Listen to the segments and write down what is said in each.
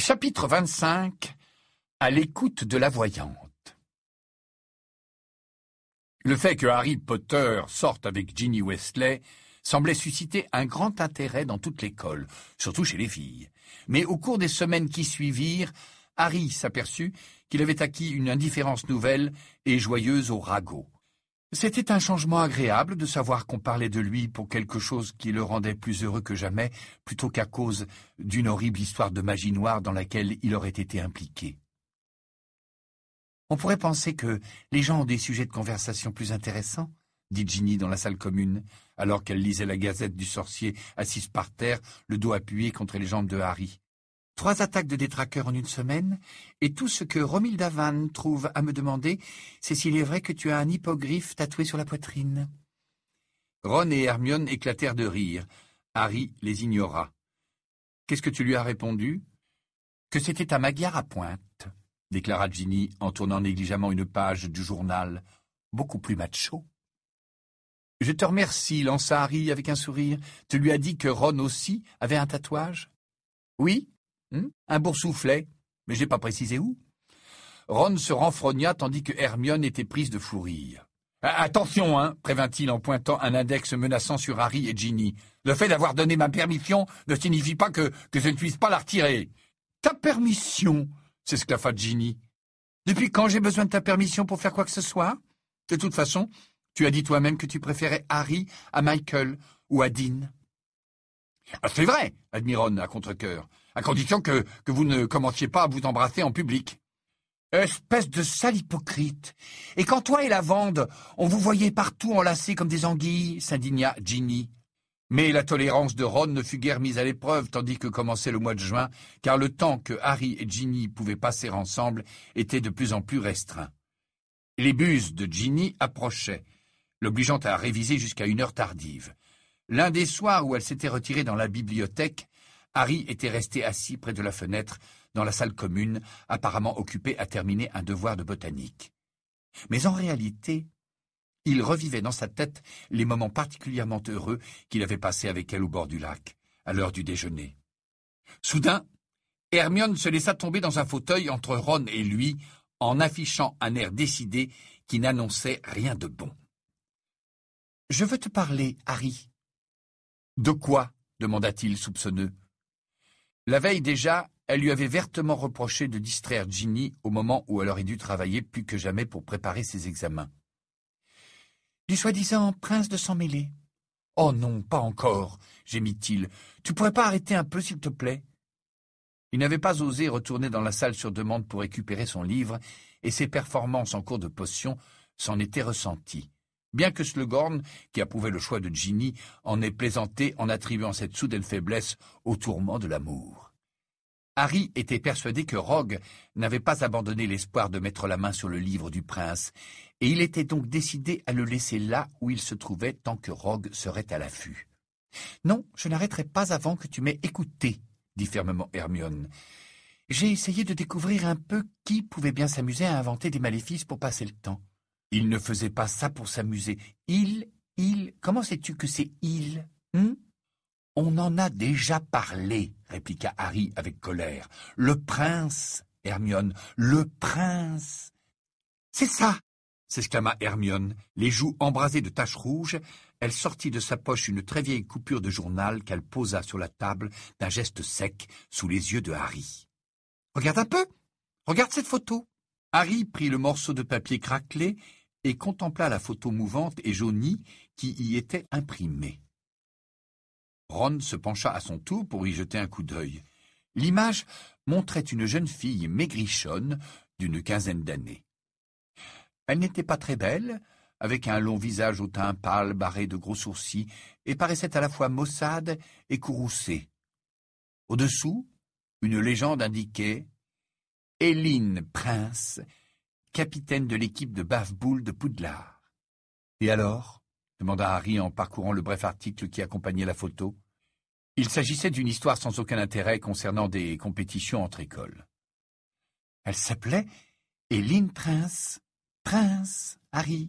Chapitre 25. À l'écoute de la voyante. Le fait que Harry Potter sorte avec Ginny Weasley semblait susciter un grand intérêt dans toute l'école, surtout chez les filles. Mais au cours des semaines qui suivirent, Harry s'aperçut qu'il avait acquis une indifférence nouvelle et joyeuse au ragot. C'était un changement agréable de savoir qu'on parlait de lui pour quelque chose qui le rendait plus heureux que jamais, plutôt qu'à cause d'une horrible histoire de magie noire dans laquelle il aurait été impliqué. On pourrait penser que les gens ont des sujets de conversation plus intéressants, dit Ginny dans la salle commune, alors qu'elle lisait la Gazette du sorcier assise par terre, le dos appuyé contre les jambes de Harry. 3 attaques de détraqueurs en une semaine, et tout ce que Romilda Vann trouve à me demander, c'est s'il est vrai que tu as un hippogriffe tatoué sur la poitrine. Ron et Hermione éclatèrent de rire. Harry les ignora. Qu'est-ce que tu lui as répondu? Que c'était un Magyar à pointe, déclara Ginny en tournant négligemment une page du journal, beaucoup plus macho. Je te remercie, lança Harry avec un sourire. Tu lui as dit que Ron aussi avait un tatouage? Oui. Un boursouflet, mais j'ai pas précisé où. Ron se renfrogna tandis que Hermione était prise de fou rire. « Attention, prévint-il en pointant un index menaçant sur Harry et Ginny. Le fait d'avoir donné ma permission ne signifie pas que je ne puisse pas la retirer. »« Ta permission ?» s'esclaffa Ginny. « Depuis quand j'ai besoin de ta permission pour faire quoi que ce soit? De toute façon, tu as dit toi-même que tu préférais Harry à Michael ou à Dean. »« Ah, c'est vrai, admit Ron à contre-cœur, à condition que vous ne commenciez pas à vous embrasser en public. »« Espèce de sale hypocrite. Et quand toi et Lavande, on vous voyait partout enlacés comme des anguilles, s'indigna Ginny. Mais la tolérance de Ron ne fut guère mise à l'épreuve tandis que commençait le mois de juin, car le temps que Harry et Ginny pouvaient passer ensemble était de plus en plus restreint. Les buses de Ginny approchaient, l'obligeant à réviser jusqu'à une heure tardive. L'un des soirs où elle s'était retirée dans la bibliothèque, Harry était resté assis près de la fenêtre, dans la salle commune, apparemment occupé à terminer un devoir de botanique. Mais en réalité, il revivait dans sa tête les moments particulièrement heureux qu'il avait passés avec elle au bord du lac, à l'heure du déjeuner. Soudain, Hermione se laissa tomber dans un fauteuil entre Ron et lui, en affichant un air décidé qui n'annonçait rien de bon. « Je veux te parler, Harry. »« De quoi ?» demanda-t-il soupçonneux. La veille déjà, elle lui avait vertement reproché de distraire Ginny au moment où elle aurait dû travailler plus que jamais pour préparer ses examens. « Du soi-disant prince de sang-mêlé. »« Oh non, pas encore, » gémit-il. « Tu pourrais pas arrêter un peu, s'il te plaît ?» Il n'avait pas osé retourner dans la salle sur demande pour récupérer son livre, et ses performances en cours de potion s'en étaient ressenties. Bien que Slughorn, qui approuvait le choix de Ginny, en ait plaisanté en attribuant cette soudaine faiblesse au tourment de l'amour. Harry était persuadé que Rogue n'avait pas abandonné l'espoir de mettre la main sur le livre du prince, et il était donc décidé à le laisser là où il se trouvait tant que Rogue serait à l'affût. « Non, je n'arrêterai pas avant que tu m'aies écouté, » dit fermement Hermione. « J'ai essayé de découvrir un peu qui pouvait bien s'amuser à inventer des maléfices pour passer le temps. » Il ne faisait pas ça pour s'amuser. Comment sais-tu que c'est il? On en a déjà parlé, répliqua Harry avec colère. Le prince, Hermione, le prince. C'est ça, s'exclama Hermione, les joues embrasées de taches rouges. Elle sortit de sa poche une très vieille coupure de journal qu'elle posa sur la table d'un geste sec sous les yeux de Harry. Regarde un peu, regarde cette photo. Harry prit le morceau de papier craquelé et contempla la photo mouvante et jaunie qui y était imprimée. Ron se pencha à son tour pour y jeter un coup d'œil. L'image montrait une jeune fille maigrichonne d'une quinzaine d'années. Elle n'était pas très belle, avec un long visage au teint pâle barré de gros sourcils, et paraissait à la fois maussade et courroucée. Au-dessous, une légende indiquait « Éline Prince », capitaine de l'équipe de Bave-Boule de Poudlard. « Et alors ?» demanda Harry en parcourant le bref article qui accompagnait la photo. Il s'agissait d'une histoire sans aucun intérêt concernant des compétitions entre écoles. Elle s'appelait Éline Prince, Harry.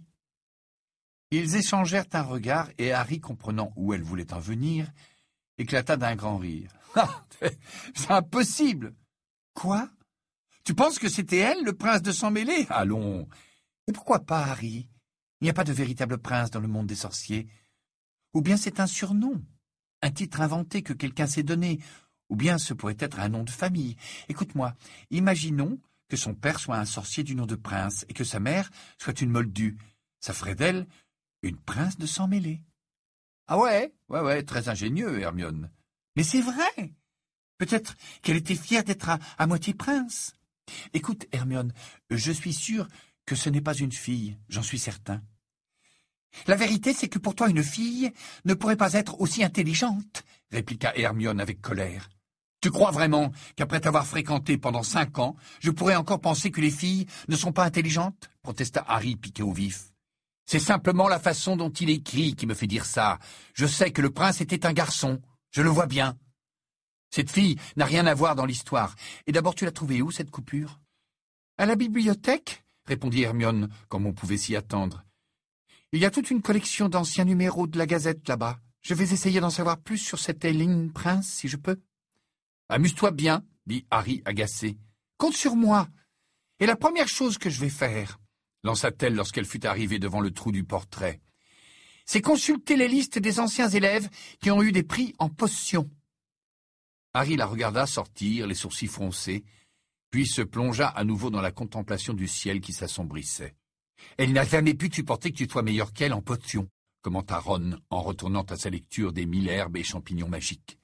Ils échangèrent un regard et Harry, comprenant où elle voulait en venir, éclata d'un grand rire. « Ah, c'est impossible ! Quoi? Tu penses que c'était elle, le prince de sang mêlé? Allons. Et pourquoi pas, Harry? Il n'y a pas de véritable prince dans le monde des sorciers. Ou bien c'est un surnom, un titre inventé que quelqu'un s'est donné, ou bien ce pourrait être un nom de famille. Écoute-moi, imaginons que son père soit un sorcier du nom de prince et que sa mère soit une moldue. Ça ferait d'elle une prince de sang mêlé. Ah ouais, très ingénieux, Hermione. Mais c'est vrai. Peut-être qu'elle était fière d'être à moitié prince. Écoute, Hermione, je suis sûr que ce n'est pas une fille, j'en suis certain. La vérité, c'est que pour toi, une fille ne pourrait pas être aussi intelligente, répliqua Hermione avec colère. Tu crois vraiment qu'après t'avoir fréquenté pendant 5 ans, je pourrais encore penser que les filles ne sont pas intelligentes? Protesta Harry, piqué au vif. C'est simplement la façon dont il écrit qui me fait dire ça. Je sais que le prince était un garçon, je le vois bien. Cette fille n'a rien à voir dans l'histoire. Et d'abord, tu l'as trouvée où, cette coupure? À la bibliothèque, répondit Hermione, comme on pouvait s'y attendre. Il y a toute une collection d'anciens numéros de la Gazette là-bas. Je vais essayer d'en savoir plus sur cette Aileen Prince, si je peux. Amuse-toi bien, dit Harry agacé. Compte sur moi. Et la première chose que je vais faire, lança-t-elle lorsqu'elle fut arrivée devant le trou du portrait, c'est consulter les listes des anciens élèves qui ont eu des prix en potions. Harry la regarda sortir, les sourcils froncés, puis se plongea à nouveau dans la contemplation du ciel qui s'assombrissait. « Elle n'a jamais pu supporter que tu sois meilleur qu'elle en potions, » commenta Ron en retournant à sa lecture des 1000 herbes et champignons magiques.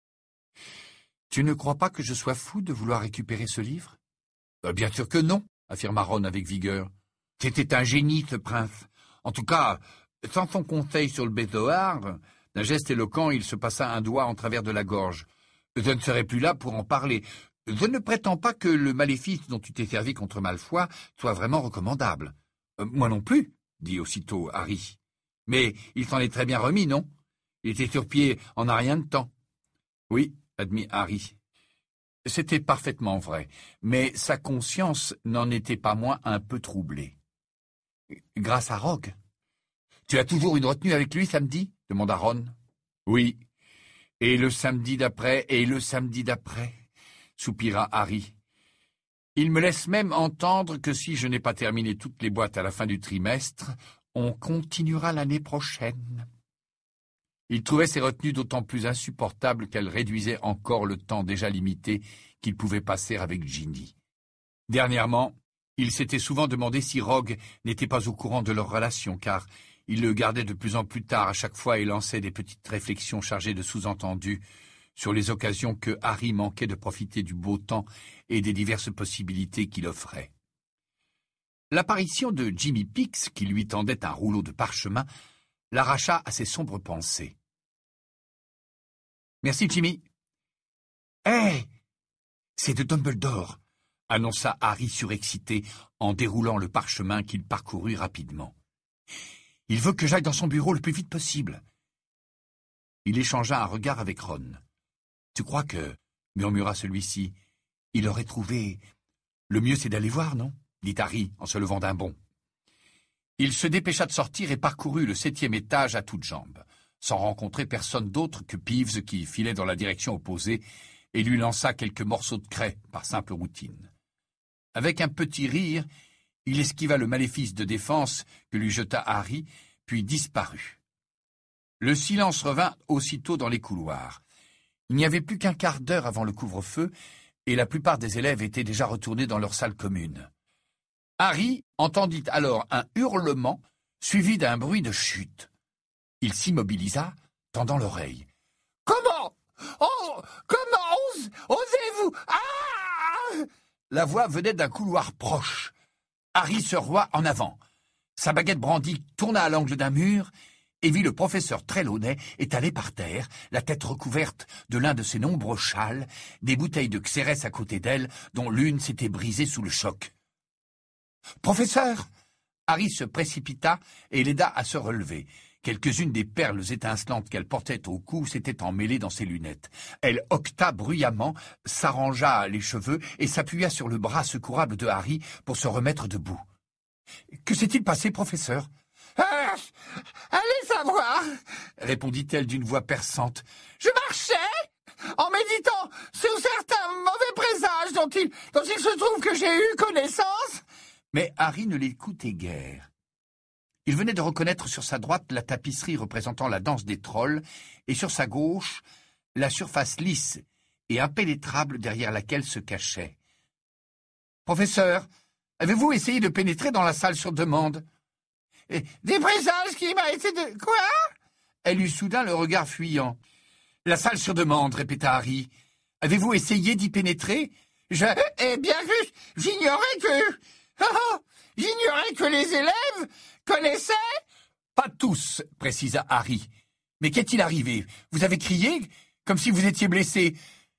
« Tu ne crois pas que je sois fou de vouloir récupérer ce livre ?»« Bien sûr que non, » affirma Ron avec vigueur. « C'était un génie, ce prince. En tout cas, sans son conseil sur le bézoard, d'un geste éloquent, il se passa un doigt en travers de la gorge. Je ne serai plus là pour en parler. Je ne prétends pas que le maléfice dont tu t'es servi contre Malfoy soit vraiment recommandable. Moi non plus, dit aussitôt Harry. Mais il s'en est très bien remis, non? Il était sur pied en un rien de temps. Oui, admit Harry. C'était parfaitement vrai, mais sa conscience n'en était pas moins un peu troublée. Grâce à Rogue. Tu as toujours une retenue avec lui samedi? Demanda Ron. Oui. Et le samedi d'après, et le samedi d'après, soupira Harry. Il me laisse même entendre que si je n'ai pas terminé toutes les boîtes à la fin du trimestre, on continuera l'année prochaine. Il trouvait ces retenues d'autant plus insupportables qu'elles réduisaient encore le temps déjà limité qu'il pouvait passer avec Ginny. Dernièrement, il s'était souvent demandé si Rogue n'était pas au courant de leur relation, car il le gardait de plus en plus tard à chaque fois et lançait des petites réflexions chargées de sous-entendus sur les occasions que Harry manquait de profiter du beau temps et des diverses possibilités qu'il offrait. L'apparition de Jimmy Pix, qui lui tendait un rouleau de parchemin, l'arracha à ses sombres pensées. « Merci, Jimmy. »« Hé, c'est de Dumbledore !» annonça Harry surexcité en déroulant le parchemin qu'il parcourut rapidement. « Il veut que j'aille dans son bureau le plus vite possible. » Il échangea un regard avec Ron. « Tu crois que, » murmura celui-ci, « il aurait trouvé... Le mieux, c'est d'aller voir, non ?» dit Harry en se levant d'un bond. Il se dépêcha de sortir et parcourut le 7e étage à toutes jambes, sans rencontrer personne d'autre que Peeves qui filait dans la direction opposée et lui lança quelques morceaux de craie par simple routine. Avec un petit rire, il esquiva le maléfice de défense que lui jeta Harry, puis disparut. Le silence revint aussitôt dans les couloirs. Il n'y avait plus qu'un quart d'heure avant le couvre-feu, et la plupart des élèves étaient déjà retournés dans leur salle commune. Harry entendit alors un hurlement, suivi d'un bruit de chute. Il s'immobilisa, tendant l'oreille. « Comment? Oh, comment osez-vous? Ah !» La voix venait d'un couloir proche. Harry se rua en avant. Sa baguette brandie tourna à l'angle d'un mur et vit le professeur Trelawney étalé par terre, la tête recouverte de l'un de ses nombreux châles, des bouteilles de xérès à côté d'elle, dont l'une s'était brisée sous le choc. « Professeur !» Harry se précipita et l'aida à se relever. Quelques-unes des perles étincelantes qu'elle portait au cou s'étaient emmêlées dans ses lunettes. Elle hoqueta bruyamment, s'arrangea les cheveux et s'appuya sur le bras secourable de Harry pour se remettre debout. « Que s'est-il passé, professeur ?»« Allez savoir !» répondit-elle d'une voix perçante. « Je marchais en méditant sur certains mauvais présages dont il se trouve que j'ai eu connaissance ?» Mais Harry ne l'écoutait guère. Il venait de reconnaître sur sa droite la tapisserie représentant la danse des trolls, et sur sa gauche, la surface lisse et impénétrable derrière laquelle se cachait. « Professeur, avez-vous essayé de pénétrer dans la salle sur demande ?»« Des présages qui m'a été de... Quoi ?» Elle eut soudain le regard fuyant. « La salle sur demande, » répéta Harry. « Avez-vous essayé d'y pénétrer ?»« Eh bien, j'ignorais que... j'ignorais que les élèves connaissaient... » « Pas tous, » précisa Harry. « Mais qu'est-il arrivé? Vous avez crié, comme si vous étiez blessé. »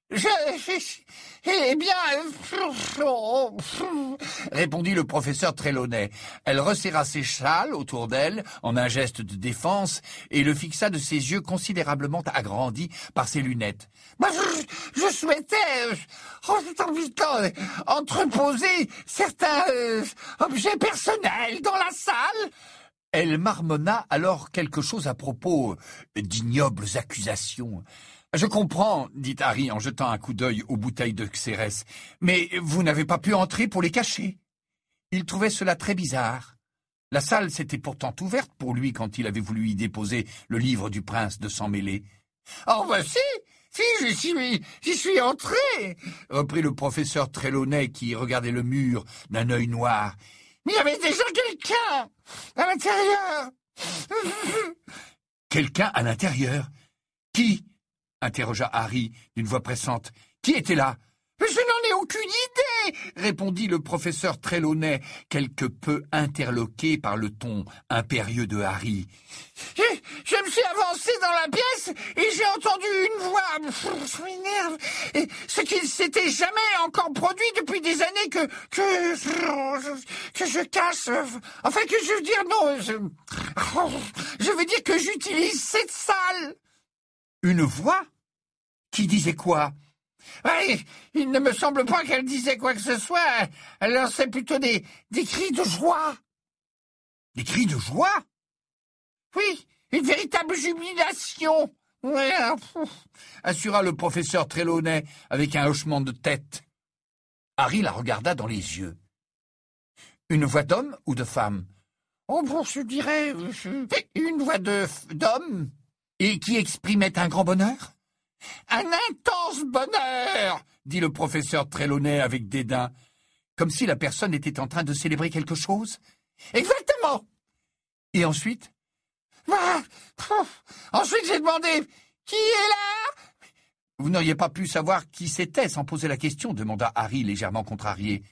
Eh bien, répondit le professeur Trelawney. Elle resserra ses châles autour d'elle en un geste de défense et le fixa de ses yeux considérablement agrandis par ses lunettes. Je souhaitais entreposer certains objets personnels dans la salle. Elle marmonna alors quelque chose à propos d'ignobles accusations. « Je comprends, » dit Harry en jetant un coup d'œil aux bouteilles de Xérès, « mais vous n'avez pas pu entrer pour les cacher. » Il trouvait cela très bizarre. La salle s'était pourtant ouverte pour lui quand il avait voulu y déposer le livre du prince de sang mêlé. « Oh, bah si, j'y suis entré !» reprit le professeur Trelawney qui regardait le mur d'un œil noir. « Mais il y avait déjà quelqu'un à l'intérieur !»« Quelqu'un à l'intérieur? Qui ?» interrogea Harry d'une voix pressante. « Qui était là ?»« Je n'en ai aucune idée !» répondit le professeur Trelawney, quelque peu interloqué par le ton impérieux de Harry. « Je me suis avancé dans la pièce et j'ai entendu une voix. Ça m'énerve. Ce qui ne s'était jamais encore produit depuis des années que je cache. Enfin, que je veux dire, non, je veux dire que j'utilise cette salle. » Une voix? Qui disait quoi? Oui, il ne me semble pas qu'elle disait quoi que ce soit. Elle lançait plutôt des cris de joie. Des cris de joie? Oui, une véritable jubilation. Ouais, assura le professeur Trelawney avec un hochement de tête. Harry la regarda dans les yeux. Une voix d'homme ou de femme? Oh, bon, je dirais une voix d'homme. Et qui exprimait un grand bonheur? Un intense bonheur, dit le professeur Trelawney avec dédain, comme si la personne était en train de célébrer quelque chose. Exactement. Et ensuite? Ensuite, j'ai demandé, qui est là? Vous n'auriez pas pu savoir qui c'était sans poser la question, demanda Harry légèrement contrarié.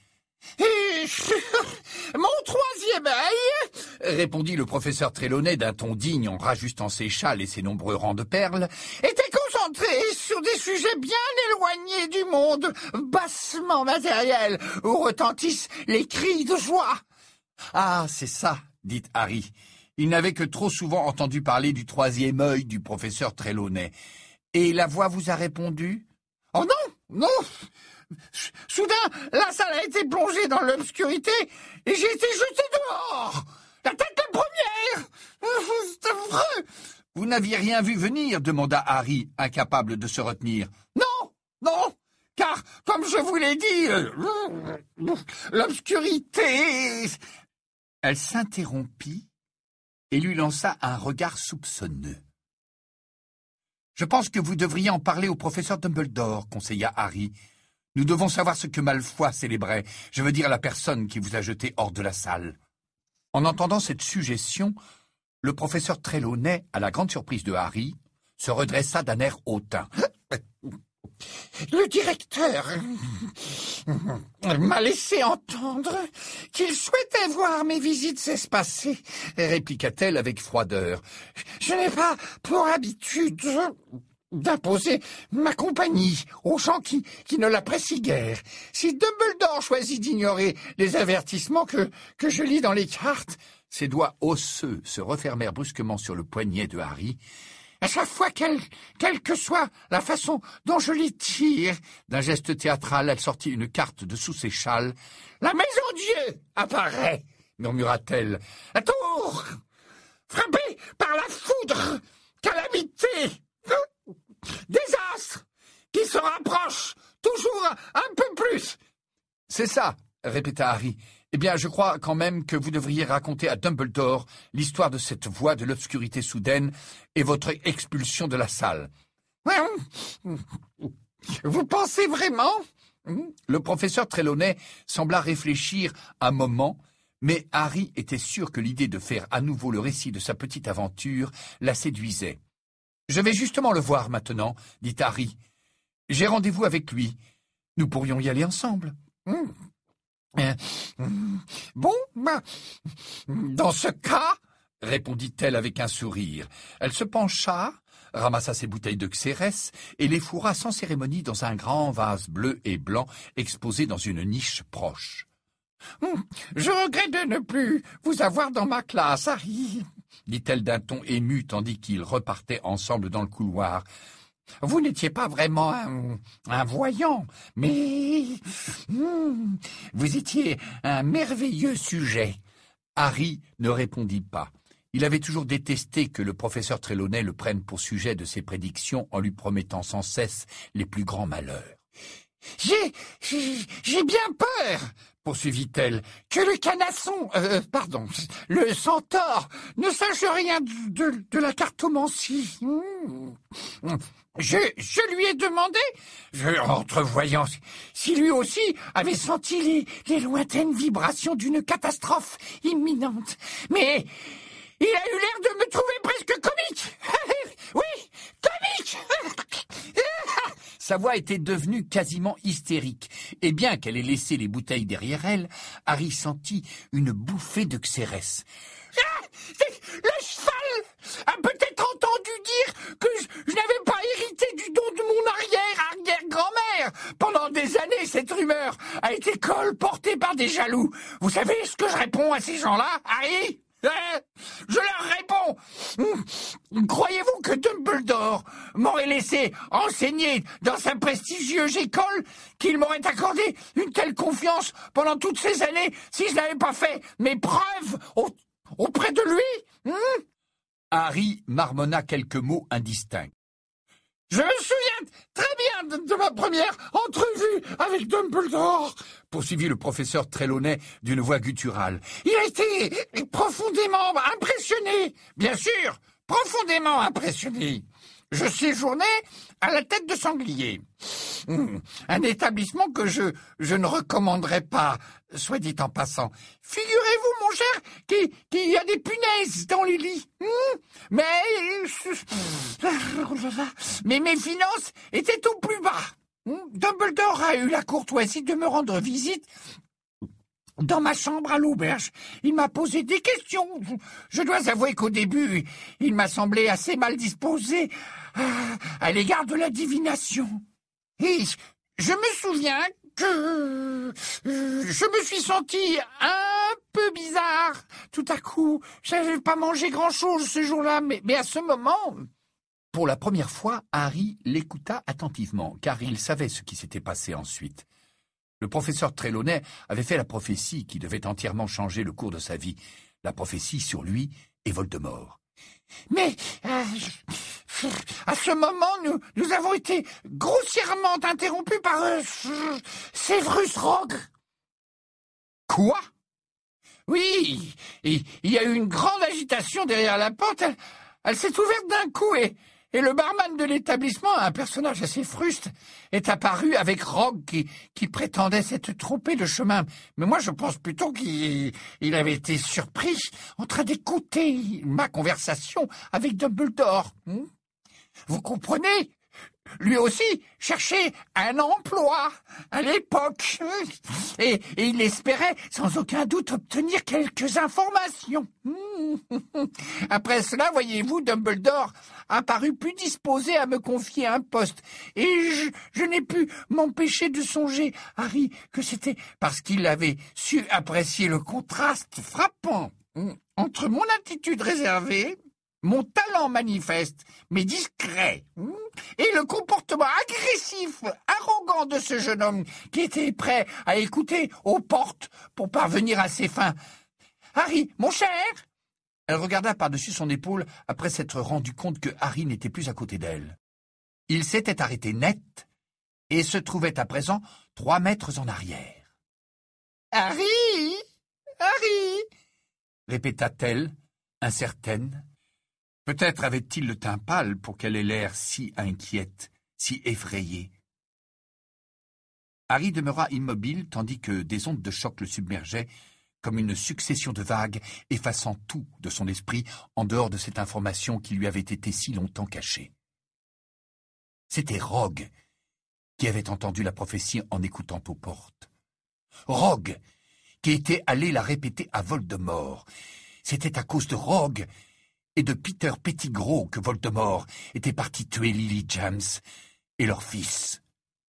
Mon troisième œil, répondit le professeur Trelawney d'un ton digne en rajustant ses châles et ses nombreux rangs de perles, était concentré sur des sujets bien éloignés du monde bassement matériel où retentissent les cris de joie. Ah, c'est ça, dit Harry. Il n'avait que trop souvent entendu parler du troisième œil du professeur Trelawney. Et la voix vous a répondu? Oh non, non! Soudain, la salle a été plongée dans l'obscurité et j'ai été jeté dehors. La tête de première. C'est affreux. Vous n'aviez rien vu venir, demanda Harry, incapable de se retenir. Non, non, car, comme je vous l'ai dit, l'obscurité... Elle s'interrompit et lui lança un regard soupçonneux. « Je pense que vous devriez en parler au professeur Dumbledore, » conseilla Harry. « Nous devons savoir ce que Malfoy célébrait, je veux dire la personne qui vous a jeté hors de la salle. » En entendant cette suggestion, le professeur Trelawney, à la grande surprise de Harry, se redressa d'un air hautain. Le directeur m'a laissé entendre qu'il souhaitait voir mes visites s'espacer, répliqua-t-elle avec froideur. Je n'ai pas pour habitude d'imposer ma compagnie aux gens qui ne l'apprécient guère. Si Dumbledore choisit d'ignorer les avertissements que je lis dans les cartes... Ses doigts osseux se refermèrent brusquement sur le poignet de Harry. À chaque fois, quelle que soit la façon dont je les tire, d'un geste théâtral, elle sortit une carte de sous ses châles. « La maison Dieu apparaît !» murmura-t-elle. « La tour frappée par la foudre, calamité, désastre qui se rapproche toujours un peu plus. C'est ça, répéta Harry. Eh bien, je crois quand même que vous devriez raconter à Dumbledore l'histoire de cette voix de l'obscurité soudaine et votre expulsion de la salle. Vous pensez vraiment? Le professeur Trelawney sembla réfléchir un moment, mais Harry était sûr que l'idée de faire à nouveau le récit de sa petite aventure la séduisait. « Je vais justement le voir maintenant, » dit Harry. « J'ai rendez-vous avec lui. Nous pourrions y aller ensemble. » Bon, dans ce cas, répondit-elle avec un sourire. Elle se pencha, ramassa ses bouteilles de xérès et les fourra sans cérémonie dans un grand vase bleu et blanc exposé dans une niche proche. Je regrette de ne plus vous avoir dans ma classe, Harry, dit-elle d'un ton ému tandis qu'ils repartaient ensemble dans le couloir. Vous n'étiez pas vraiment un voyant, mais vous étiez un merveilleux sujet. Harry ne répondit pas. Il avait toujours détesté que le professeur Trelawney le prenne pour sujet de ses prédictions en lui promettant sans cesse les plus grands malheurs. J'ai bien peur, poursuivit-elle, que le canasson, le centaure, ne sache rien de la cartomancie. Je lui ai demandé, entrevoyant, si lui aussi avait senti les lointaines vibrations d'une catastrophe imminente. Mais il a eu l'air de me trouver presque comique. Oui, comique. Sa voix était devenue quasiment hystérique, et bien qu'elle ait laissé les bouteilles derrière elle, Harry sentit une bouffée de xérès. Le cheval a peut-être entendu dire que je n'avais pas hérité du don de mon arrière-arrière-grand-mère. Pendant des années, cette rumeur a été colportée par des jaloux. Vous savez ce que je réponds à ces gens-là, Harry ? Je leur réponds. Croyez-vous que Dumbledore m'aurait laissé enseigner dans sa prestigieuse école, qu'il m'aurait accordé une telle confiance pendant toutes ces années si je n'avais pas fait mes preuves auprès de lui? Harry marmonna quelques mots indistincts. Je me souviens très bien de ma première entrevue avec Dumbledore, poursuivit le professeur Trelawney d'une voix gutturale. Il a été profondément impressionné, bien sûr, profondément impressionné. Je séjournais à la Tête de Sanglier. Un établissement que je ne recommanderais pas, soit dit en passant. Figurez-vous, mon cher, qu'il y a des punaises dans les lits. Mais mes finances étaient au plus bas. Dumbledore a eu la courtoisie de me rendre visite dans ma chambre à l'auberge. Il m'a posé des questions. Je dois avouer qu'au début, il m'a semblé assez mal disposé à l'égard de la divination. Et je me souviens que je me suis senti un peu bizarre. Tout à coup, je n'avais pas mangé grand-chose ce jour-là, mais à ce moment... Pour la première fois, Harry l'écouta attentivement, car il savait ce qui s'était passé ensuite. Le professeur Trelawney avait fait la prophétie qui devait entièrement changer le cours de sa vie, la prophétie sur lui et Voldemort. Mais à ce moment, nous avons été grossièrement interrompus par Severus Rogue. Quoi? Oui, il y a eu une grande agitation derrière la porte. Elle s'est ouverte d'un coup et le barman de l'établissement, un personnage assez fruste, est apparu avec Rogue qui prétendait s'être trompé de chemin. Mais moi, je pense plutôt qu'il avait été surpris en train d'écouter ma conversation avec Dumbledore. Vous comprenez? Lui aussi cherchait un emploi à l'époque et il espérait sans aucun doute obtenir quelques informations. Après cela, voyez-vous, Dumbledore a paru plus disposé à me confier un poste et je n'ai pu m'empêcher de songer, Harry, que c'était parce qu'il avait su apprécier le contraste frappant entre mon attitude réservée, mon talent manifeste, mais discret, et le comportement agressif, arrogant de ce jeune homme qui était prêt à écouter aux portes pour parvenir à ses fins. « Harry, mon cher !» Elle regarda par-dessus son épaule après s'être rendu compte que Harry n'était plus à côté d'elle. Il s'était arrêté net, et se trouvait à présent 3 mètres en arrière. « Harry! Harry !» répéta-t-elle, incertaine. Peut-être avait-il le teint pâle pour qu'elle ait l'air si inquiète, si effrayée. Harry demeura immobile tandis que des ondes de choc le submergeaient, comme une succession de vagues, effaçant tout de son esprit en dehors de cette information qui lui avait été si longtemps cachée. C'était Rogue qui avait entendu la prophétie en écoutant aux portes. Rogue qui était allé la répéter à Voldemort. C'était à cause de Rogue et de Peter Pettigrew que Voldemort était parti tuer Lily James et leur fils.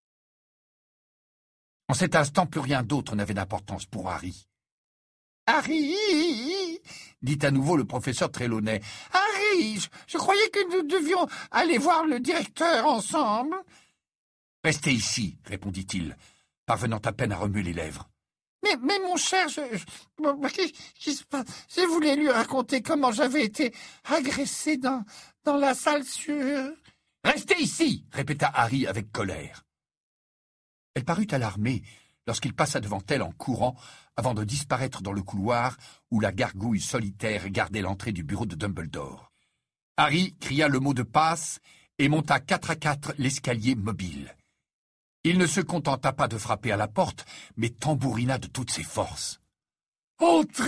En cet instant, plus rien d'autre n'avait d'importance pour Harry. « Harry !» dit à nouveau le professeur Trelawney. « Harry, je croyais que nous devions aller voir le directeur ensemble. »« Restez ici, répondit-il, parvenant à peine à remuer les lèvres. Mais mon cher, qu'est-ce qui se passe? Je voulais lui raconter comment j'avais été agressé dans la salle sur... »« Restez ici !» répéta Harry avec colère. Elle parut alarmée lorsqu'il passa devant elle en courant avant de disparaître dans le couloir où la gargouille solitaire gardait l'entrée du bureau de Dumbledore. Harry cria le mot de passe et monta 4 à 4 l'escalier mobile. Il ne se contenta pas de frapper à la porte, mais tambourina de toutes ses forces. « Entrez !»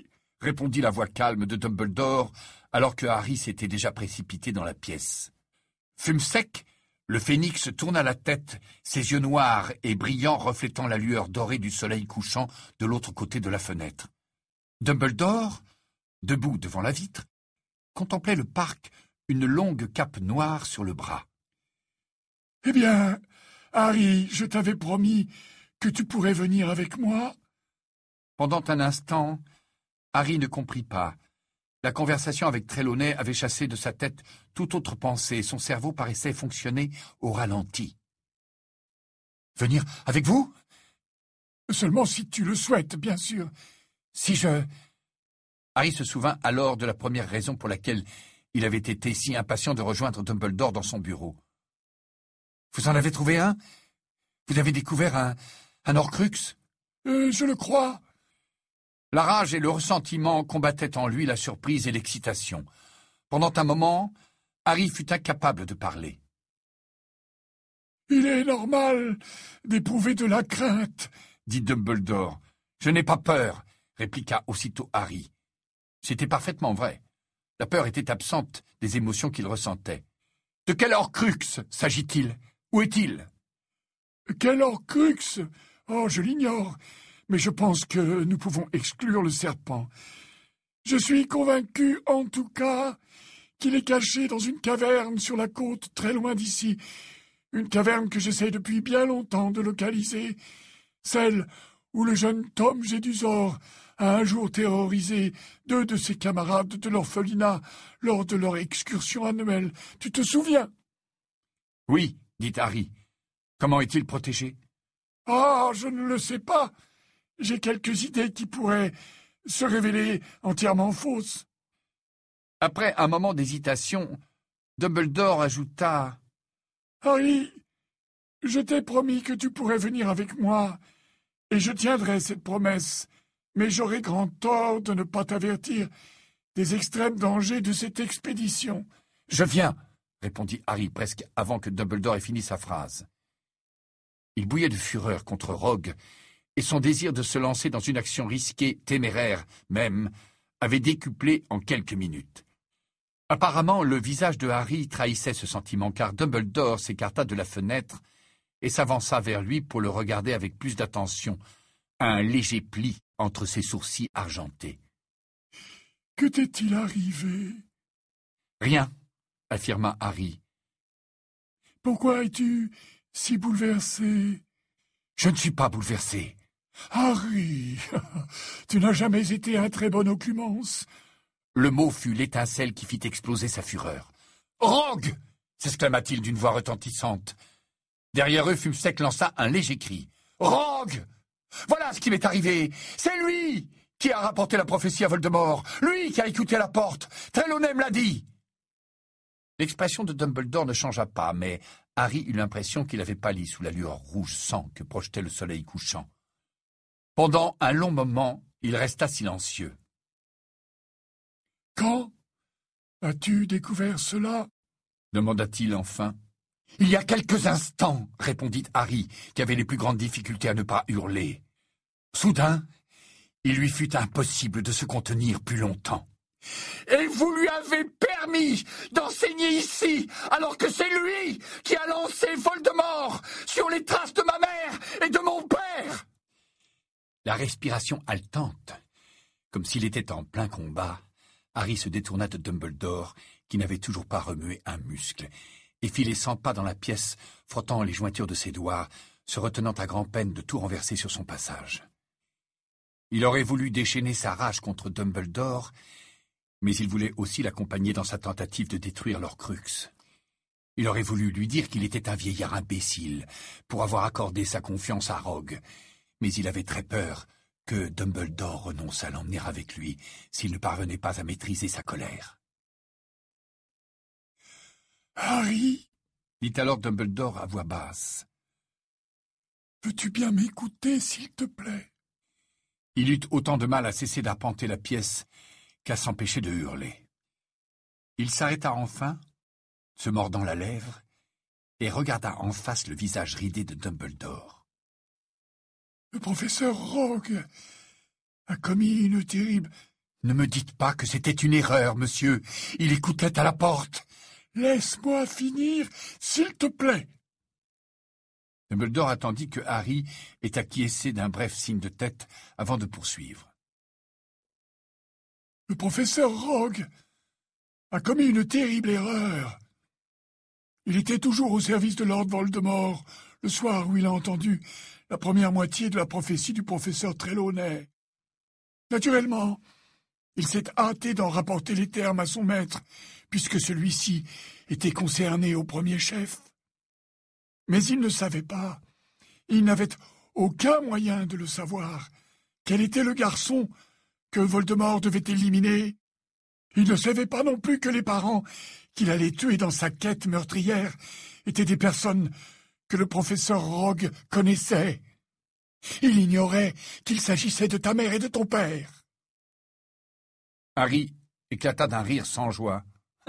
répondit la voix calme de Dumbledore, alors que Harry s'était déjà précipité dans la pièce. Fumsec, le phénix tourna la tête, ses yeux noirs et brillants reflétant la lueur dorée du soleil couchant de l'autre côté de la fenêtre. Dumbledore, debout devant la vitre, contemplait le parc, une longue cape noire sur le bras. « Eh bien, Harry, je t'avais promis que tu pourrais venir avec moi. » Pendant un instant, Harry ne comprit pas. La conversation avec Trelawney avait chassé de sa tête toute autre pensée, et son cerveau paraissait fonctionner au ralenti. « Venir avec vous ? Seulement si tu le souhaites, bien sûr. Si je... » Harry se souvint alors de la première raison pour laquelle il avait été si impatient de rejoindre Dumbledore dans son bureau. « Vous en avez trouvé un ? Vous avez découvert un Horcrux ? » Je le crois. La rage et le ressentiment combattaient en lui la surprise et l'excitation. Pendant un moment, Harry fut incapable de parler. « Il est normal d'éprouver de la crainte, » dit Dumbledore. « Je n'ai pas peur, » répliqua aussitôt Harry. C'était parfaitement vrai. La peur était absente des émotions qu'il ressentait. « De quel Horcrux s'agit-il ? Où est-il ? » « Quel Horcrux ? Oh, je l'ignore, mais je pense que nous pouvons exclure le serpent. Je suis convaincu, en tout cas, qu'il est caché dans une caverne sur la côte très loin d'ici. Une caverne que j'essaie depuis bien longtemps de localiser. Celle où le jeune Tom Jedusor a un jour terrorisé 2 de ses camarades de l'orphelinat lors de leur excursion annuelle. Tu te souviens ? Oui, dit Harry. Comment est-il protégé ? Ah, je ne le sais pas. J'ai quelques idées qui pourraient se révéler entièrement fausses. Après un moment d'hésitation, Dumbledore ajouta « Harry, je t'ai promis que tu pourrais venir avec moi, et je tiendrai cette promesse, mais j'aurais grand tort de ne pas t'avertir des extrêmes dangers de cette expédition. »« Je viens, » répondit Harry presque avant que Dumbledore ait fini sa phrase. Il bouillait de fureur contre Rogue, et son désir de se lancer dans une action risquée, téméraire même, avait décuplé en quelques minutes. Apparemment, le visage de Harry trahissait ce sentiment, car Dumbledore s'écarta de la fenêtre et s'avança vers lui pour le regarder avec plus d'attention, un léger pli entre ses sourcils argentés. « Que t'est-il arrivé ?»« Rien, » affirma Harry. « Pourquoi es-tu si bouleversé ? » ?»« Je ne suis pas bouleversé. »« Harry, tu n'as jamais été un très bon occumence. » Le mot fut l'étincelle qui fit exploser sa fureur. « Rogue !» s'exclama-t-il d'une voix retentissante. Derrière eux, Fumsec lança un léger cri. « Rogue ! Voilà ce qui m'est arrivé. C'est lui qui a rapporté la prophétie à Voldemort. Lui qui a écouté à la porte. Trelawney me l'a dit. » L'expression de Dumbledore ne changea pas, mais Harry eut l'impression qu'il avait pâli sous la lueur rouge sang que projetait le soleil couchant. Pendant un long moment, il resta silencieux. « Quand as-tu découvert cela ?» demanda-t-il enfin. « Il y a quelques instants, » répondit Harry, qui avait les plus grandes difficultés à ne pas hurler. Soudain, il lui fut impossible de se contenir plus longtemps. « Et vous lui avez permis d'enseigner ici, alors que c'est lui qui a lancé Voldemort sur les traces de ma mère et de mon père !» La respiration haletante, comme s'il était en plein combat, Harry se détourna de Dumbledore, qui n'avait toujours pas remué un muscle, et fit les 100 pas dans la pièce, frottant les jointures de ses doigts, se retenant à grand-peine de tout renverser sur son passage. Il aurait voulu déchaîner sa rage contre Dumbledore, mais il voulait aussi l'accompagner dans sa tentative de détruire l'Horcrux. Il aurait voulu lui dire qu'il était un vieillard imbécile pour avoir accordé sa confiance à Rogue, mais il avait très peur que Dumbledore renonce à l'emmener avec lui s'il ne parvenait pas à maîtriser sa colère. « Harry !» dit alors Dumbledore à voix basse. « Veux-tu bien m'écouter, s'il te plaît ?» Il eut autant de mal à cesser d'arpenter la pièce qu'à s'empêcher de hurler. Il s'arrêta enfin, se mordant la lèvre, et regarda en face le visage ridé de Dumbledore. « Le professeur Rogue a commis une terrible... »« Ne me dites pas que c'était une erreur, monsieur. Il écoutait à la porte. »« Laisse-moi finir, s'il te plaît. » Dumbledore attendit que Harry ait acquiescé d'un bref signe de tête avant de poursuivre. « Le professeur Rogue a commis une terrible erreur. Il était toujours au service de Lord Voldemort le soir où il a entendu la première moitié de la prophétie du professeur Trelawney. Naturellement, il s'est hâté d'en rapporter les termes à son maître, puisque celui-ci était concerné au premier chef. Mais il ne savait pas, il n'avait aucun moyen de le savoir, quel était le garçon que Voldemort devait éliminer. Il ne savait pas non plus que les parents qu'il allait tuer dans sa quête meurtrière étaient des personnes que le professeur Rogue connaissait. Il ignorait qu'il s'agissait de ta mère et de ton père. Harry éclata d'un rire sans joie.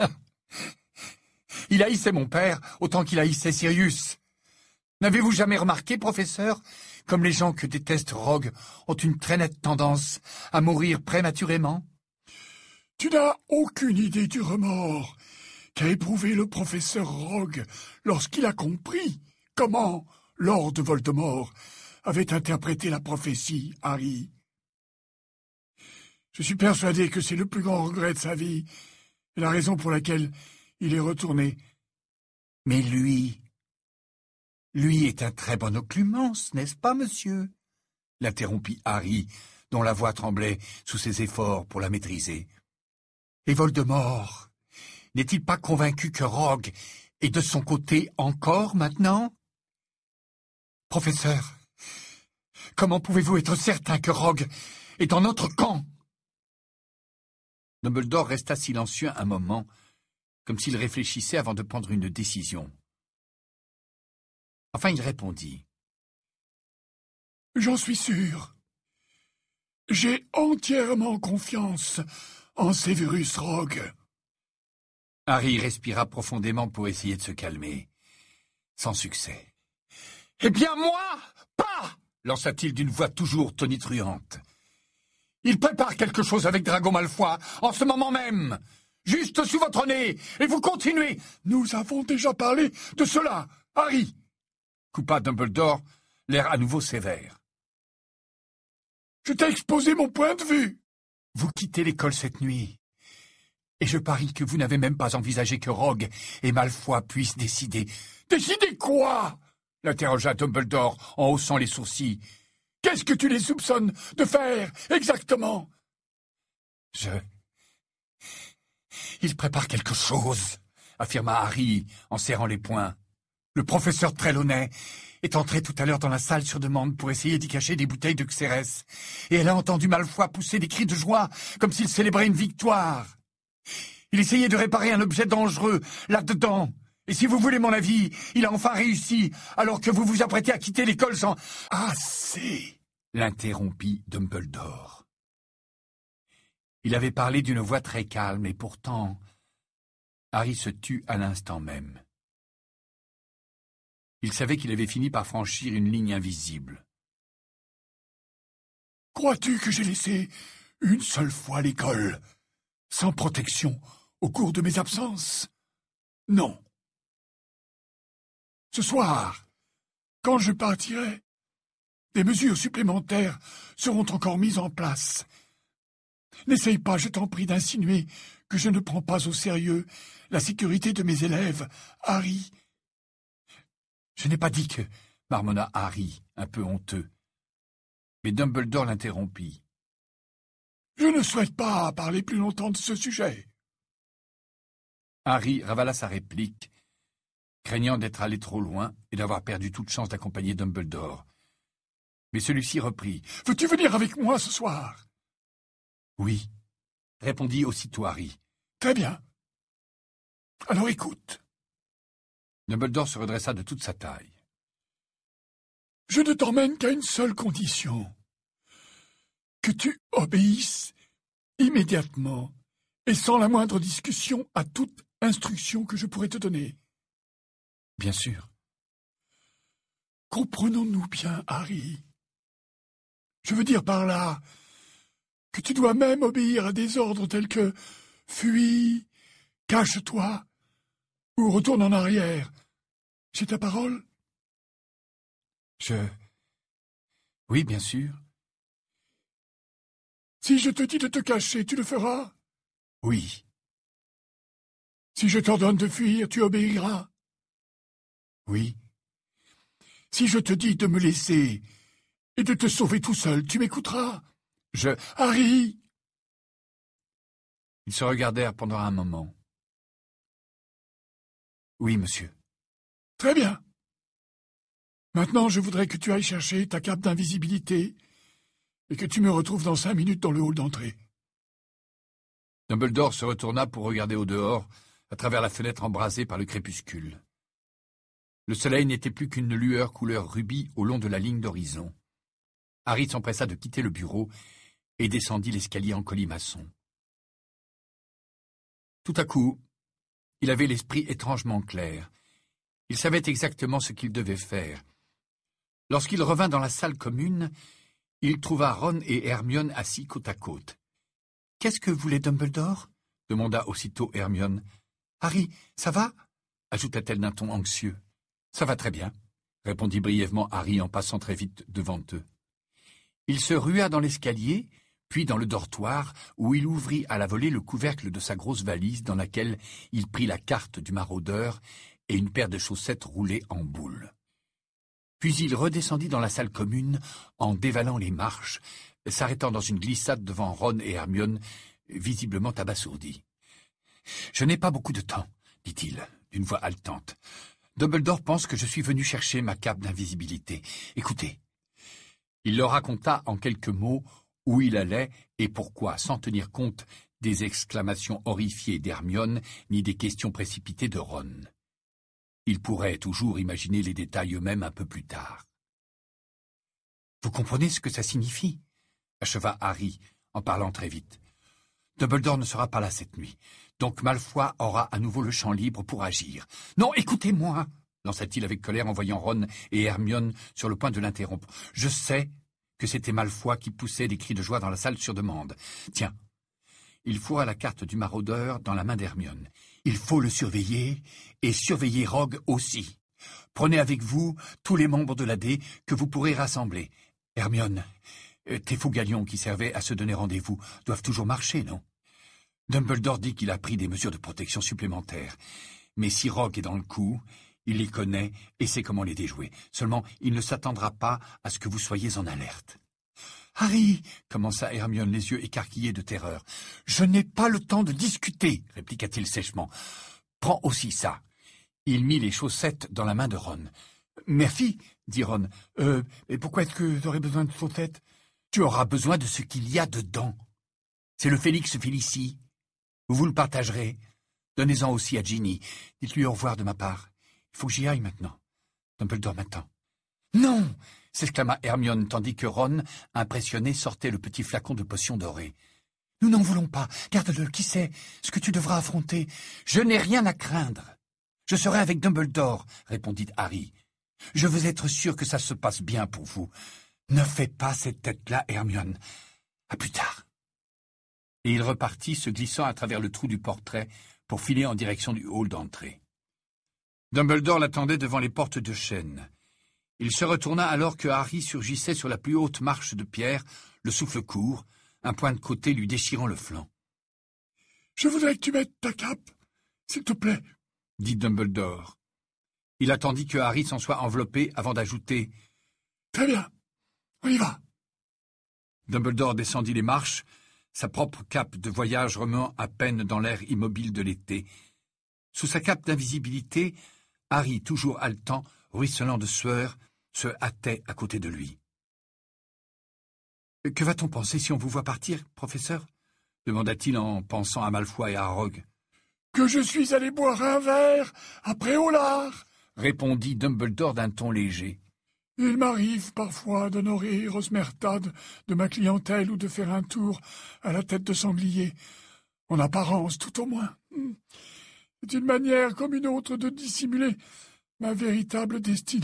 Il haïssait mon père autant qu'il haïssait Sirius. N'avez-vous jamais remarqué, professeur, comme les gens que déteste Rogue ont une très nette tendance à mourir prématurément? Tu n'as aucune idée du remords qu'a éprouvé le professeur Rogue lorsqu'il a compris comment Lord Voldemort avait interprété la prophétie, Harry. Je suis persuadé que c'est le plus grand regret de sa vie, et la raison pour laquelle il est retourné. Mais lui est un très bon occlumens, n'est-ce pas, monsieur? L'interrompit Harry, dont la voix tremblait sous ses efforts pour la maîtriser. Et Voldemort, n'est-il pas convaincu que Rogue est de son côté encore maintenant? Professeur, comment pouvez-vous être certain que Rogue est dans notre camp? Dumbledore resta silencieux un moment, comme s'il réfléchissait avant de prendre une décision. Enfin, il répondit. « J'en suis sûr. J'ai entièrement confiance en Severus Rogue. » Harry respira profondément pour essayer de se calmer. Sans succès. « Eh bien moi, pas !» lança-t-il d'une voix toujours tonitruante. « Il prépare quelque chose avec Drago Malfoy, en ce moment même, juste sous votre nez, et vous continuez. »« Nous avons déjà parlé de cela, Harry !» coupa Dumbledore, l'air à nouveau sévère. « Je t'ai exposé mon point de vue. » Vous quittez l'école cette nuit, et je parie que vous n'avez même pas envisagé que Rogue et Malfoy puissent décider. « Décider quoi ?» l'interrogea Dumbledore en haussant les sourcils. « Qu'est-ce que tu les soupçonnes de faire, exactement ?» Il prépare quelque chose, affirma Harry en serrant les poings. Le professeur Trelawney est entré tout à l'heure dans la salle sur demande pour essayer d'y cacher des bouteilles de Xérès, et elle a entendu Malfoy pousser des cris de joie, comme s'il célébrait une victoire. Il essayait de réparer un objet dangereux, là-dedans. Et si vous voulez mon avis, il a enfin réussi, alors que vous vous apprêtez à quitter l'école sans... »« Assez !» l'interrompit Dumbledore. Il avait parlé d'une voix très calme, et pourtant, Harry se tut à l'instant même. Il savait qu'il avait fini par franchir une ligne invisible. « Crois-tu que j'ai laissé une seule fois l'école, sans protection, au cours de mes absences? Non. Ce soir, quand je partirai, des mesures supplémentaires seront encore mises en place. N'essaye pas, je t'en prie, d'insinuer que je ne prends pas au sérieux la sécurité de mes élèves, Harry. » « Je n'ai pas dit que... » marmonna Harry, un peu honteux. Mais Dumbledore l'interrompit. « Je ne souhaite pas parler plus longtemps de ce sujet. » Harry ravala sa réplique, craignant d'être allé trop loin et d'avoir perdu toute chance d'accompagner Dumbledore. Mais celui-ci reprit. « Veux-tu venir avec moi ce soir? »« Oui, » répondit aussitôt Harry. « Très bien. Alors écoute. » Dumbledore se redressa de toute sa taille. « Je ne t'emmène qu'à une seule condition. Que tu obéisses immédiatement et sans la moindre discussion à toute instruction que je pourrais te donner. » »« Bien sûr. » »« Comprenons-nous bien, Harry. Je veux dire par là que tu dois même obéir à des ordres tels que « fuis, cache-toi » ou « retourne en arrière ». J'ai ta parole? » ?»« Oui, bien sûr. » »« Si je te dis de te cacher, tu le feras? » ?»« Oui. » »« Si je t'ordonne de fuir, tu obéiras? » »« Oui. » »« Si je te dis de me laisser et de te sauver tout seul, tu m'écouteras? »« Harry !» Ils se regardèrent pendant un moment. « Oui, monsieur. » »« Très bien. Maintenant, je voudrais que tu ailles chercher ta cape d'invisibilité et que tu me retrouves dans 5 minutes dans le hall d'entrée. » Dumbledore se retourna pour regarder au dehors, à travers la fenêtre embrasée par le crépuscule. Le soleil n'était plus qu'une lueur couleur rubis au long de la ligne d'horizon. Harry s'empressa de quitter le bureau et descendit l'escalier en colimaçon. Tout à coup, il avait l'esprit étrangement clair. Il savait exactement ce qu'il devait faire. Lorsqu'il revint dans la salle commune, il trouva Ron et Hermione assis côte à côte. « Qu'est-ce que voulait Dumbledore » demanda aussitôt Hermione. « Harry, ça va » ajouta-t-elle d'un ton anxieux. « Ça va très bien » répondit brièvement Harry en passant très vite devant eux. Il se rua dans l'escalier, puis dans le dortoir, où il ouvrit à la volée le couvercle de sa grosse valise dans laquelle il prit la carte du maraudeur et une paire de chaussettes roulées en boule. Puis il redescendit dans la salle commune en dévalant les marches, s'arrêtant dans une glissade devant Ron et Hermione, visiblement abasourdis. « Je n'ai pas beaucoup de temps, » dit-il, d'une voix haletante. « Dumbledore pense que je suis venu chercher ma cape d'invisibilité. Écoutez. » Il leur raconta en quelques mots où il allait et pourquoi, sans tenir compte des exclamations horrifiées d'Hermione ni des questions précipitées de Ron. Il pourrait toujours imaginer les détails eux-mêmes un peu plus tard. « Vous comprenez ce que ça signifie ?» acheva Harry, en parlant très vite. « Dumbledore ne sera pas là cette nuit, donc Malfoy aura à nouveau le champ libre pour agir. Non, écoutez-moi !» lança-t-il avec colère en voyant Ron et Hermione sur le point de l'interrompre. « Je sais que c'était Malfoy qui poussait des cris de joie dans la salle sur demande. Tiens, il fourra la carte du maraudeur dans la main d'Hermione. Il faut le surveiller, et surveiller Rogue aussi. Prenez avec vous tous les membres de l'AD que vous pourrez rassembler. Hermione, tes faux galions qui servaient à se donner rendez-vous doivent toujours marcher, non? Dumbledore dit qu'il a pris des mesures de protection supplémentaires. Mais si Rogue est dans le coup, il les connaît et sait comment les déjouer. Seulement, il ne s'attendra pas à ce que vous soyez en alerte. « Harry !» commença Hermione, les yeux écarquillés de terreur. « Je n'ai pas le temps de discuter !» répliqua-t-il sèchement. « Prends aussi ça. » Il mit les chaussettes dans la main de Ron. « Merci, » dit Ron. « Et pourquoi est-ce que tu aurais besoin de chaussettes ?»« Tu auras besoin de ce qu'il y a dedans. C'est le Félix Felici. » Vous le partagerez. Donnez-en aussi à Ginny. Dites-lui au revoir de ma part. Il faut que j'y aille maintenant. Dumbledore m'attend. « Non !» s'exclama Hermione, tandis que Ron, impressionné, sortait le petit flacon de potion dorée. « Nous n'en voulons pas. Garde-le. Qui sait ce que tu devras affronter. Je n'ai rien à craindre. Je serai avec Dumbledore, répondit Harry. Je veux être sûr que ça se passe bien pour vous. Ne fais pas cette tête-là, Hermione. À plus tard. » Et il repartit, se glissant à travers le trou du portrait pour filer en direction du hall d'entrée. Dumbledore l'attendait devant les portes de chêne. Il se retourna alors que Harry surgissait sur la plus haute marche de pierre, le souffle court, un point de côté lui déchirant le flanc. « Je voudrais que tu mettes ta cape, s'il te plaît, » dit Dumbledore. Il attendit que Harry s'en soit enveloppé avant d'ajouter « Très bien, on y va. » Dumbledore descendit les marches, sa propre cape de voyage remuant à peine dans l'air immobile de l'été. Sous sa cape d'invisibilité, Harry, toujours haletant, ruisselant de sueur, se hâtait à côté de lui. « Que va-t-on penser si on vous voit partir, professeur ?» demanda-t-il en pensant à Malfoy et à Rogue. « Que je suis allé boire un verre après Préolard !» répondit Dumbledore d'un ton léger. « Il m'arrive parfois d'honorer Rosmertade de ma clientèle ou de faire un tour à la tête de sanglier, en apparence tout au moins. C'est une manière comme une autre de dissimuler ma véritable destination. »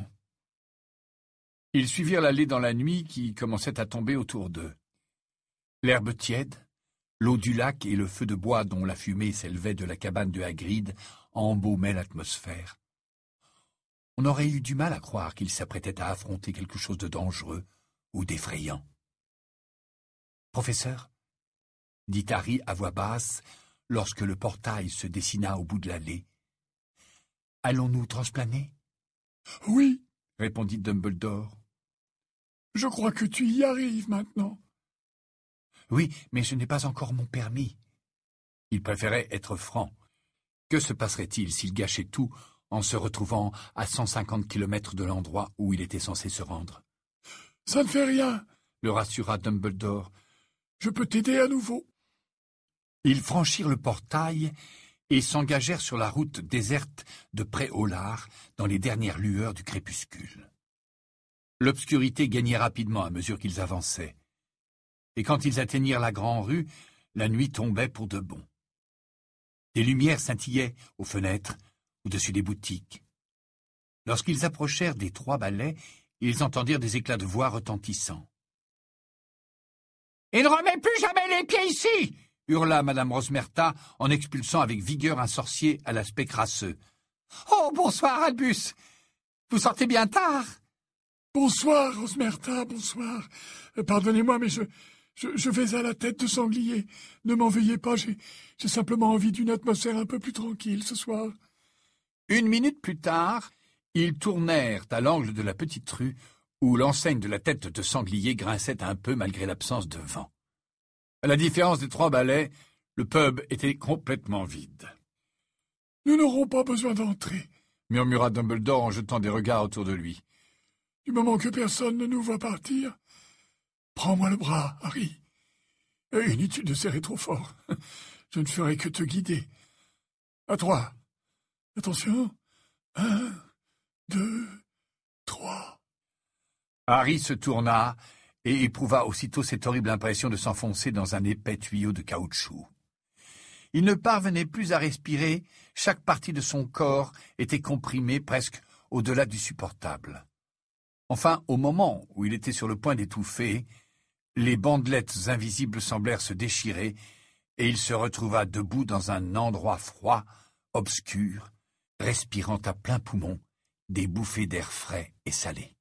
Ils suivirent l'allée dans la nuit qui commençait à tomber autour d'eux. L'herbe tiède, l'eau du lac et le feu de bois dont la fumée s'élevait de la cabane de Hagrid embaumaient l'atmosphère. On aurait eu du mal à croire qu'ils s'apprêtaient à affronter quelque chose de dangereux ou d'effrayant. « Professeur » dit Harry à voix basse lorsque le portail se dessina au bout de l'allée. « Allons-nous transplaner ?»« Oui, » répondit Dumbledore. « Je crois que tu y arrives maintenant. » « Oui, mais je n'ai pas encore mon permis. » Il préférait être franc. Que se passerait-il s'il gâchait tout en se retrouvant à 150 kilomètres de l'endroit où il était censé se rendre? « Ça ne fait rien, » le rassura Dumbledore. « Je peux t'aider à nouveau. » Ils franchirent le portail et s'engagèrent sur la route déserte de Préolard dans les dernières lueurs du crépuscule. L'obscurité gagnait rapidement à mesure qu'ils avançaient. Et quand ils atteignirent la grande-rue, la nuit tombait pour de bon. Des lumières scintillaient aux fenêtres, au-dessus des boutiques. Lorsqu'ils approchèrent des 3 balais, ils entendirent des éclats de voix retentissants. « Il ne remet plus jamais les pieds ici !» hurla Madame Rosmerta en expulsant avec vigueur un sorcier à l'aspect crasseux. « Oh, bonsoir, Albus. Vous sortez bien tard. »« Bonsoir, Rosmerta, bonsoir. Pardonnez-moi, mais je vais à la tête de sanglier. Ne m'en veuillez pas, j'ai simplement envie d'une atmosphère un peu plus tranquille ce soir. » 1 minute plus tard, ils tournèrent à l'angle de la petite rue où l'enseigne de la tête de sanglier grinçait un peu malgré l'absence de vent. À la différence des 3 balais, le pub était complètement vide. « Nous n'aurons pas besoin d'entrer, » murmura Dumbledore en jetant des regards autour de lui. « Du moment que personne ne nous voit partir, prends-moi le bras, Harry. Inutile de serrer trop fort. Je ne ferai que te guider. À 3. Attention. 1, 2, 3. » Harry se tourna et éprouva aussitôt cette horrible impression de s'enfoncer dans un épais tuyau de caoutchouc. Il ne parvenait plus à respirer, chaque partie de son corps était comprimée presque au-delà du supportable. Enfin, au moment où il était sur le point d'étouffer, les bandelettes invisibles semblèrent se déchirer et il se retrouva debout dans un endroit froid, obscur, respirant à plein poumon des bouffées d'air frais et salé.